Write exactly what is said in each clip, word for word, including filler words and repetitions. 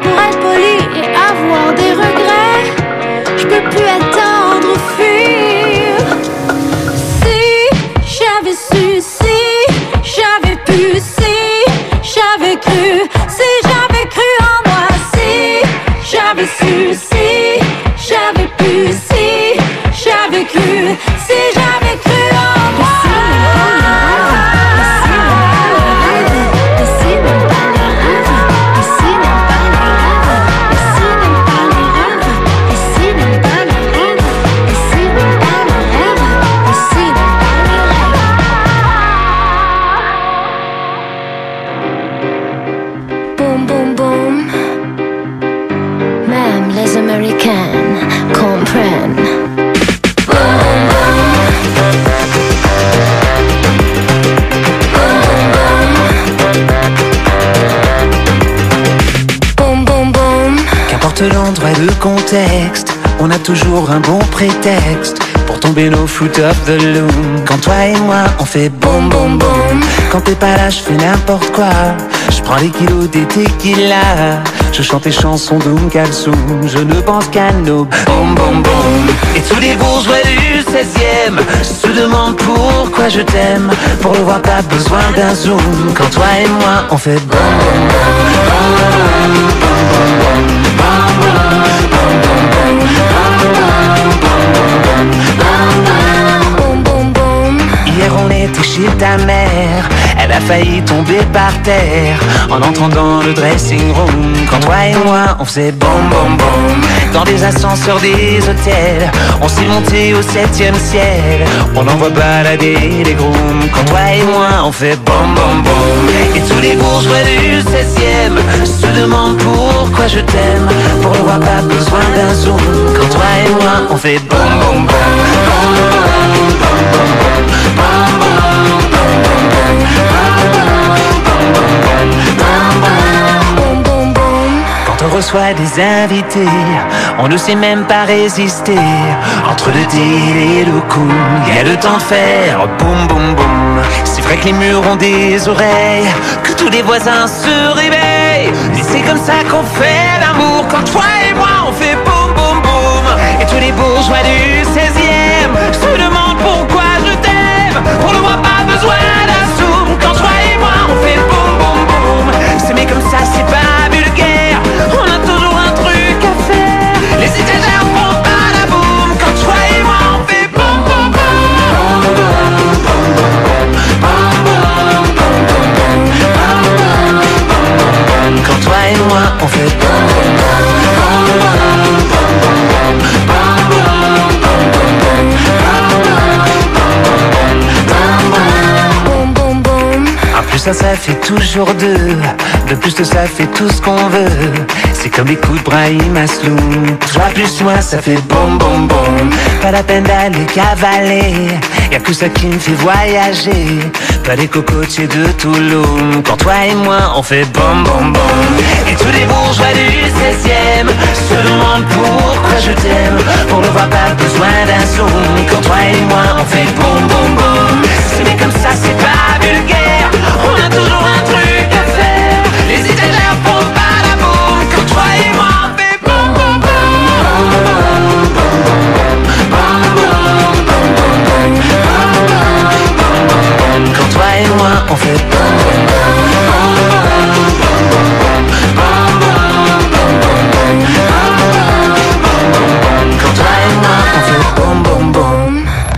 pour être poli et avoir des regrets. Je peux plus attendre, fuir. Si j'avais su, si j'avais pu, si j'avais cru, si j'avais cru en moi, si j'avais su, si j'avais pu, si j'avais cru, si j'avais cru en moi. Boum boum boum, même les Américaines comprennent. Qu'importe l'endroit et le contexte, on a toujours un bon prétexte pour tomber nos foot of the loom. Quand toi et moi on fait boum boum boum, quand t'es pas là je fais n'importe quoi. Je prends les kilos des tequila, je chante les chansons d'Oum Kalsoum. Je ne pense qu'à nos boum boum boum. Et tous les bourgeois du seizième se demandent pourquoi je t'aime. Pour le voir pas besoin d'un zoom. Quand toi et moi on fait boum boum boum. Hier on était chez ta mère, elle a failli tomber par terre en entrant dans le dressing room. Quand toi et moi on faisait boum boum boum, dans les ascenseurs des hôtels, on s'est monté au septième ciel, on envoie balader les grooms. Quand toi et moi on fait boum boum boum. Et tous les bourgeois du seizième se demandent pourquoi je t'aime. Pour le voir pas besoin d'un zoom. Quand toi et moi on fait boum boum boum. Quand on reçoit des invités, on ne sait même pas résister. Entre le deal et le coup, il y a le temps de faire boum boum boum. C'est vrai que les murs ont des oreilles, que tous les voisins se réveillent. Et c'est comme ça qu'on fait l'amour. Quand toi et moi on fait boum boum boum. Et tous les bourgeois du seizième se demandent pourquoi je t'aime. On ne voit pas besoin d'un zoom. Quand toi et moi on fait boum boum boum. S'aimer comme ça c'est pas vulgaire, on a toujours un truc à faire. Les étagères font pas la boum. Quand toi et moi on fait boum boum boum. Quand toi et moi on fait boum boum ça, ça fait toujours deux. De plus de ça fait tout ce qu'on veut. C'est comme les coups de Brahim Asloum. Toi plus moi ça fait boum boum boum. Pas la peine d'aller cavaler, y'a que ça qui me fait voyager. Pas les cocotiers de Toulouse. Quand toi et moi on fait boum boum boum. Et tous les bourgeois du seizième se demandent pourquoi je t'aime. Pour le voir pas besoin d'un zoom. Quand toi et moi on fait boum boum boum. C'est mais comme ça c'est pas vulgaire, on a toujours un truc à faire. Les étagères font pas la boum. Quand toi et moi on fait boum boum boum. Quand toi et moi on fait boum Quand toi et moi on fait boum boum boum.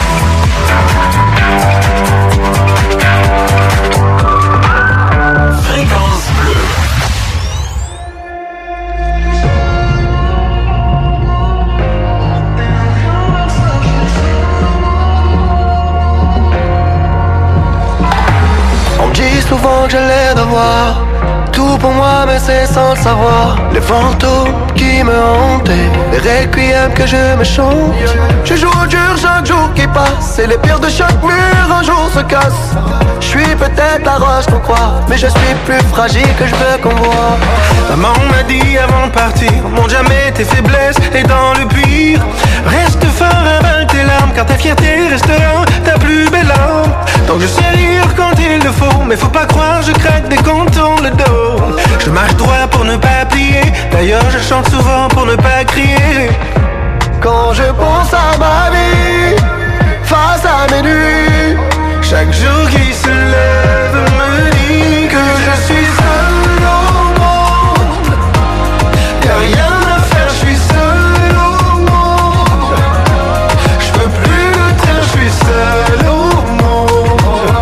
Souvent que je l'ai d'avoir tout pour moi mais c'est sans le savoir. Les fantômes qui me hantaient, les requiems que je me chante. Je joue au dur chaque jour qui passe, et les pierres de chaque mur un jour se cassent. Je suis peut-être la roche qu'on croit, mais je suis plus fragile que je veux qu'on voit. Maman m'a dit avant de partir, montre jamais tes faiblesses et dans le pire reste fort, avale tes larmes, car ta fierté restera ta plus belle arme. Donc je sais rire quand il le faut, mais faut pas croire je craque dès qu'on tourne le dos. Je marche droit pour ne pas plier, la D'ailleurs je chante souvent pour ne pas crier. Quand je pense à ma vie, face à mes nuits, chaque jour qui se lève me dit que je suis seul au monde. Y'a rien à faire, je suis seul au monde. Je veux plus lutter, je suis seul au monde.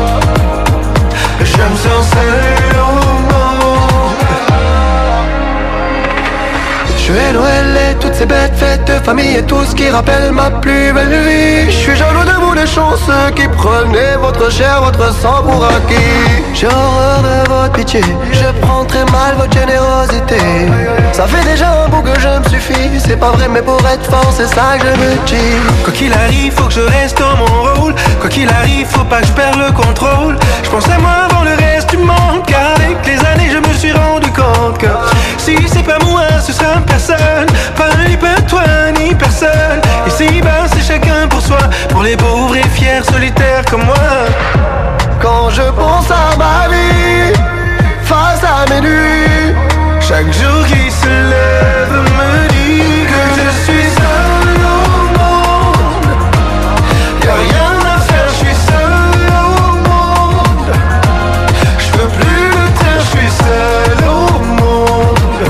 Je me sens seul au monde. Je vais Noël et toutes ces bêtes fêtes de famille et tout ce qui rappelle ma plus belle vie. Je suis jaloux de vous les chanceux qui prenez votre chair, votre sang pour acquis. J'ai horreur de votre pitié, je prends très mal votre générosité. Ça fait déjà un bout que je me suffis, c'est pas vrai mais pour être fort c'est ça que je me dis. Quoi qu'il arrive faut que je reste dans mon rôle. Quoi qu'il arrive faut pas que je perde le contrôle. Je pense à moi avant le reste du monde, car avec les années je me suis rendu compte que si c'est pas moi ce sera personne. Pas ni pas toi ni personne. Et si ben c'est chacun pour soi, pour les pauvres et fiers solitaires comme moi. Quand je pense à ma vie, face à mes nuits, chaque jour qui se lève me dit que je suis seul au monde. Y'a rien à faire, je suis seul au monde. Je veux plus lutter, je suis seul au monde.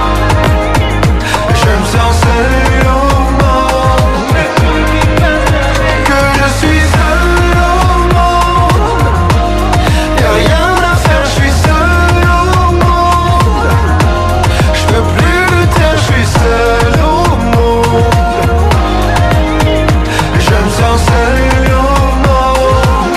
Je me sens seul au monde. Que je suis seul au monde. Y'a rien à faire, je suis seul au monde. Je veux plus lutter, je suis seul au monde. Je me sens seul au monde.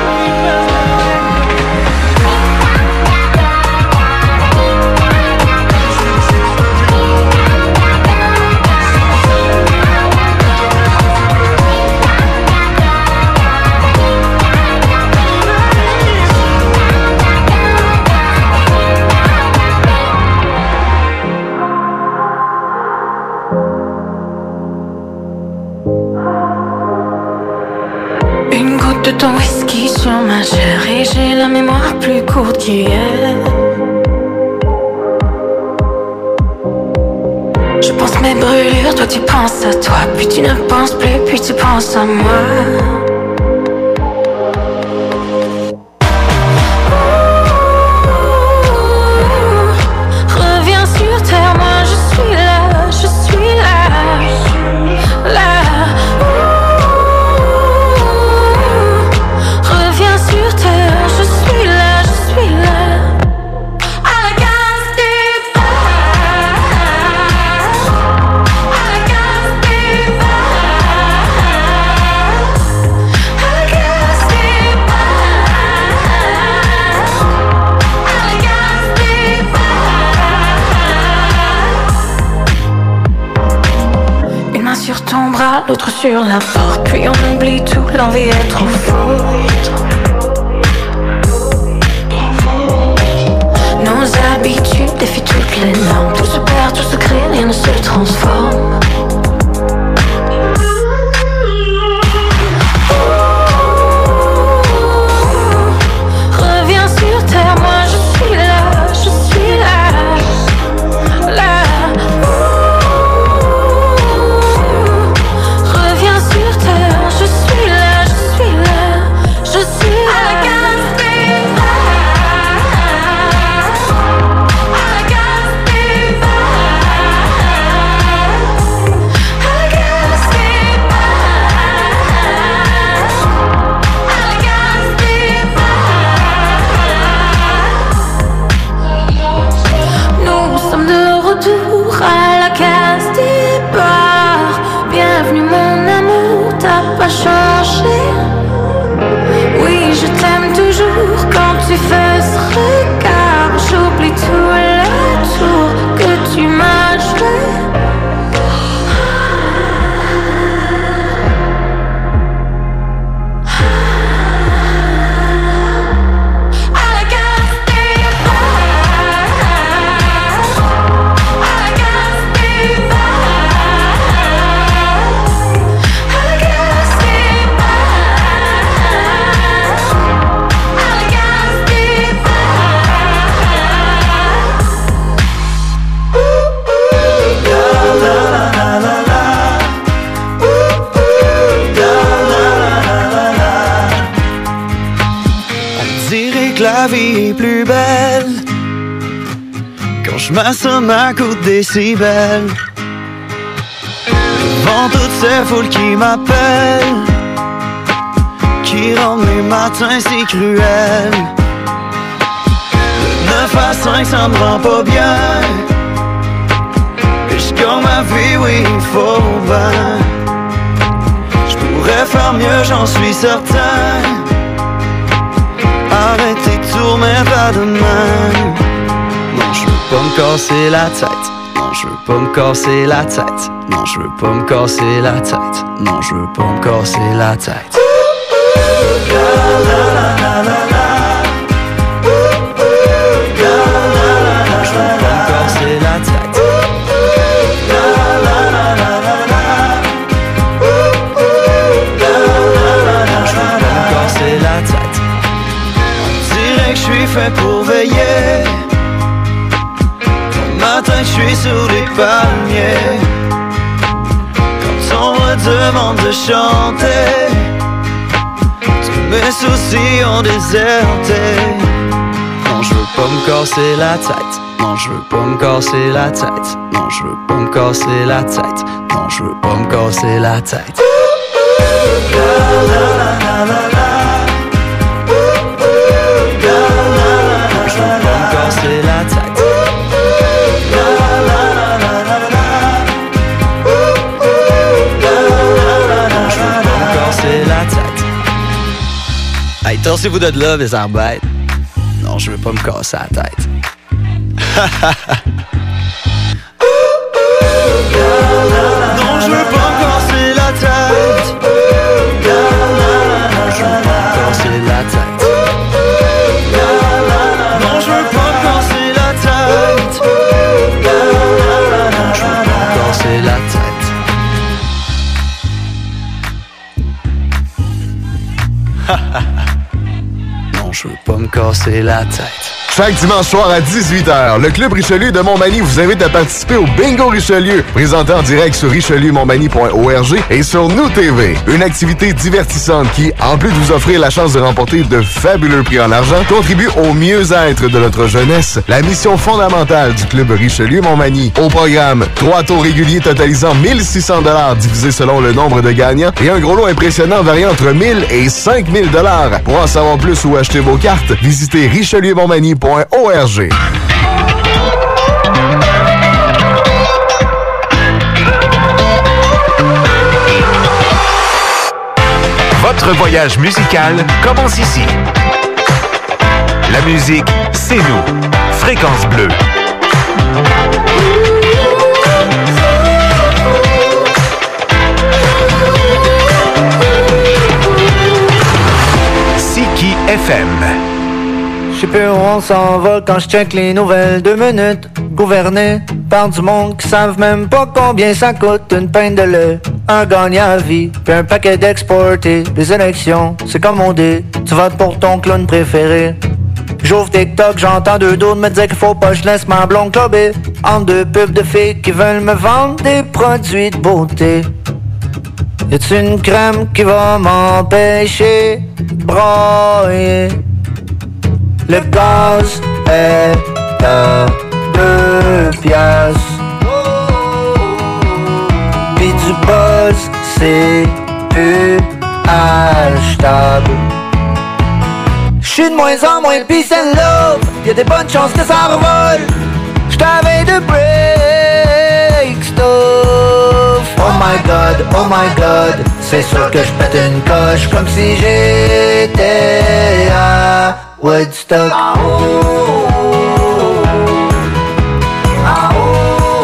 Une goutte de ton whisky sur ma chair et j'ai la mémoire plus courte qu'hier. Je pense mes brûlures, toi tu penses à toi, puis tu ne penses plus, puis tu penses à moi. Reviens sur terre, moi je suis là, je suis là, là. Reviens sur terre, je suis là, je suis là. À la case des phares, à la case des phares, à la case des phares, à la case des phares. Une main sur ton bras, l'autre sur la porte, puis on oublie tout, l'envie est trop forte. Nos habitudes défient toutes les normes, tout se perd, tout se crée, rien ne se transforme. Reviens sur terre, moi je suis là, je suis là, là. Reviens sur terre, je suis là, je suis là, je suis là. À la case des phares, à la case des phares, les plus belles. Quand je m'assomme à coups de décibels, devant toutes ces foules qui m'appellent, qui rendent mes matins si cruels. De neuf à cinq, ça me rend pas bien. Et je gagne ma vie, oui, il faut bien. Je pourrais faire mieux, j'en suis certain. Arrêtez de tout remettre à demain. Non, je veux pas me casser la tête. Non, je veux pas me casser la tête. Non, je veux pas me casser la tête. Non, je veux pas me casser la tête. La la la la la la. La la la la. Je veux pas me casser la tête. La la la la la la. La la la la. Je veux pas me casser la tête. On dirait que je suis fait pour veiller. Matin, je suis sous les palmiers. Quand on me demande de chanter, tous mes soucis ont déserté. Non, je veux pas me casser la tête. Non, je veux pas me casser la tête. Non, je veux pas me casser la tête. Non, je veux pas me casser la tête. La la la la la la. La la la la. Je veux pas me casser la tête. Hey, torsez-vous de là, les arbitres. Non, je veux pas me casser la tête. Non, je veux pas me casser la tête. Non, je veux pas me casser la tête. Non, je veux pas me casser la tête. Non, je veux pas me casser la tête. Non, je veux pas me casser la tête. Chaque dimanche soir à dix-huit heures, le Club Richelieu de Montmagny vous invite à participer au Bingo Richelieu, présenté en direct sur richelieu montmagny point org et sur Nous T V. Une activité divertissante qui, en plus de vous offrir la chance de remporter de fabuleux prix en argent, contribue au mieux-être de notre jeunesse. La mission fondamentale du Club Richelieu Montmagny. Au programme, trois tours réguliers totalisant mille six cents dollars divisés selon le nombre de gagnants et un gros lot impressionnant variant entre mille et cinq mille dollars. Pour en savoir plus ou acheter vos cartes, visitez richelieu montmagny point org. Votre voyage musical commence ici. La musique, c'est nous. Fréquence Bleue. Siki F M. Je sais plus où on s'en va quand je check les nouvelles. Deux minutes, gouverné par du monde qui savent même pas combien ça coûte une pinte de lait. Un gagnant à vie, puis un paquet d'exportés. Les élections, c'est comme on dit, tu votes pour ton clown préféré. J'ouvre TikTok, j'entends deux d'autres me dire qu'il faut pas que je laisse ma blonde clubber entre deux pubs de filles qui veulent me vendre des produits de beauté. Y'a-tu une crème qui va m'empêcher de broyer? Le gaz est à deux piastres. Pis du buzz, c'est plus achetable. J'suis de moins en moins peace and love. Y'a des bonnes chances que ça revole. J't'avais de break stuff. Oh my god, oh my god. C'est sûr que j'pète une coche comme si j'étais à Woodstock.